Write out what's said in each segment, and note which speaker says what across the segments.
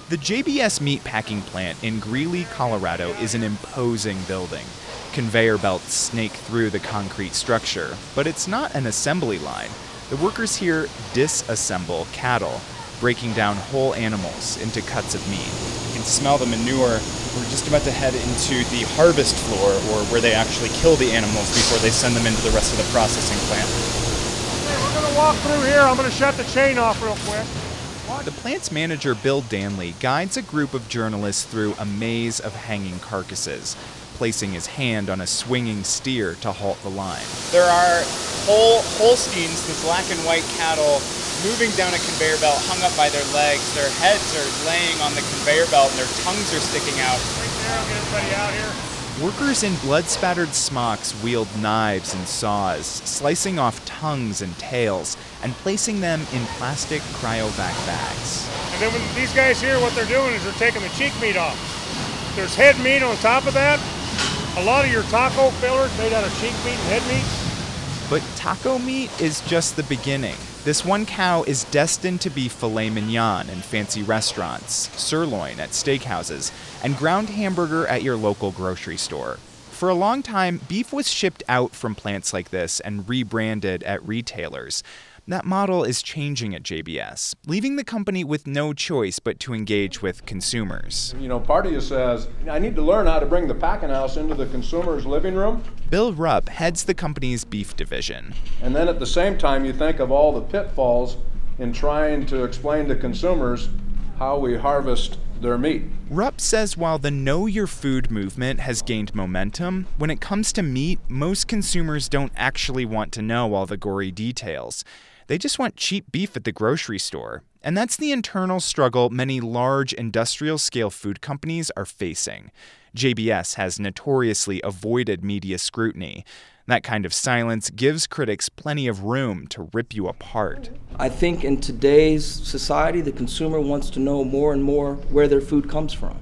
Speaker 1: The JBS meatpacking plant in Greeley, Colorado is an imposing building. Conveyor belts snake through the concrete structure, but it's not an assembly line. The workers here disassemble cattle, breaking down whole animals into cuts of meat.
Speaker 2: You can smell the manure. We're just about to head into the harvest floor, or where they actually kill the animals before they send them into the rest of the processing plant.
Speaker 3: Okay, we're going to walk through here. I'm going to shut the chain off real quick.
Speaker 1: The plant's manager, Bill Danley, guides a group of journalists through a maze of hanging carcasses, placing his hand on a swinging steer to halt the line.
Speaker 2: There are whole Holsteins, the black and white cattle, moving down a conveyor belt, hung up by their legs. Their heads are laying on the conveyor belt and their tongues are sticking out.
Speaker 3: Right there, I'll get everybody out here.
Speaker 1: Workers in blood-spattered smocks wield knives and saws, slicing off tongues and tails and placing them in plastic cryovac bags.
Speaker 3: And then when these guys here, what they're doing is they're taking the cheek meat off. There's head meat on top of that. A lot of your taco fillers made out of cheek meat and head meat.
Speaker 1: But taco meat is just the beginning. This one cow is destined to be filet mignon in fancy restaurants, sirloin at steakhouses, and ground hamburger at your local grocery store. For a long time, beef was shipped out from plants like this and rebranded at retailers. That model is changing at JBS, leaving the company with no choice but to engage with consumers.
Speaker 4: Part of you says, I need to learn how to bring the packing house into the consumer's living room.
Speaker 1: Bill Rupp heads the company's beef division.
Speaker 4: And then at the same time, you think of all the pitfalls in trying to explain to consumers how we harvest their meat.
Speaker 1: Rupp says while the Know Your Food movement has gained momentum, when it comes to meat, most consumers don't actually want to know all the gory details. They just want cheap beef at the grocery store. And that's the internal struggle many large industrial-scale food companies are facing. JBS has notoriously avoided media scrutiny. That kind of silence gives critics plenty of room to rip you apart.
Speaker 5: I think in today's society, the consumer wants to know more and more where their food comes from.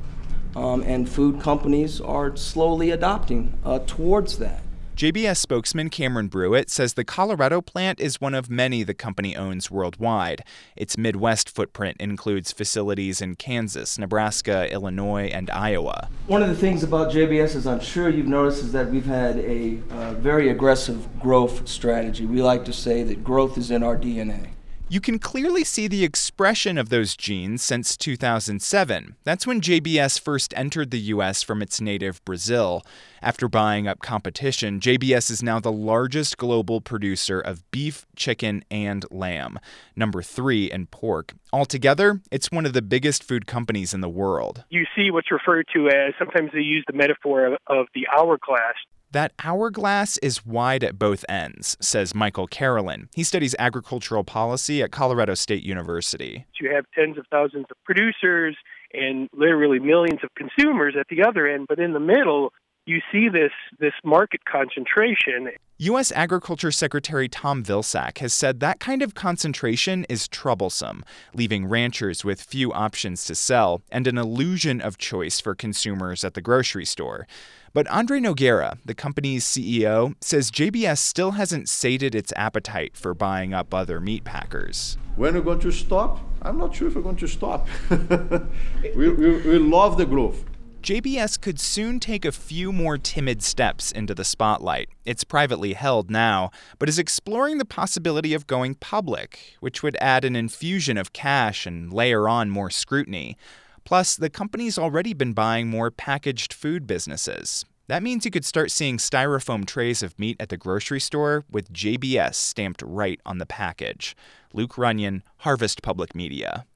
Speaker 5: And food companies are slowly adopting towards that.
Speaker 1: JBS spokesman Cameron Brewitt says the Colorado plant is one of many the company owns worldwide. Its Midwest footprint includes facilities in Kansas, Nebraska, Illinois, and Iowa.
Speaker 5: One of the things about JBS, as I'm sure you've noticed, is that we've had a very aggressive growth strategy. We like to say that growth is in our DNA.
Speaker 1: You can clearly see the expression of those genes since 2007. That's when JBS first entered the U.S. from its native Brazil. After buying up competition, JBS is now the largest global producer of beef, chicken, and lamb, number 3 in pork. Altogether, it's one of the biggest food companies in the world.
Speaker 6: You see what's referred to as, sometimes they use the metaphor of the hourglass.
Speaker 1: That hourglass is wide at both ends, says Michael Carolyn. He studies agricultural policy at Colorado State University.
Speaker 6: You have tens of thousands of producers and literally millions of consumers at the other end, but in the middle, you see this market concentration.
Speaker 1: U.S. Agriculture Secretary Tom Vilsack has said that kind of concentration is troublesome, leaving ranchers with few options to sell and an illusion of choice for consumers at the grocery store. But Andre Noguera, the company's CEO, says JBS still hasn't sated its appetite for buying up other meat packers.
Speaker 4: When we're going to stop? I'm not sure if we're going to stop. we love the growth.
Speaker 1: JBS could soon take a few more timid steps into the spotlight. It's privately held now, but is exploring the possibility of going public, which would add an infusion of cash and layer on more scrutiny. Plus, the company's already been buying more packaged food businesses. That means you could start seeing styrofoam trays of meat at the grocery store with JBS stamped right on the package. Luke Runyon, Harvest Public Media.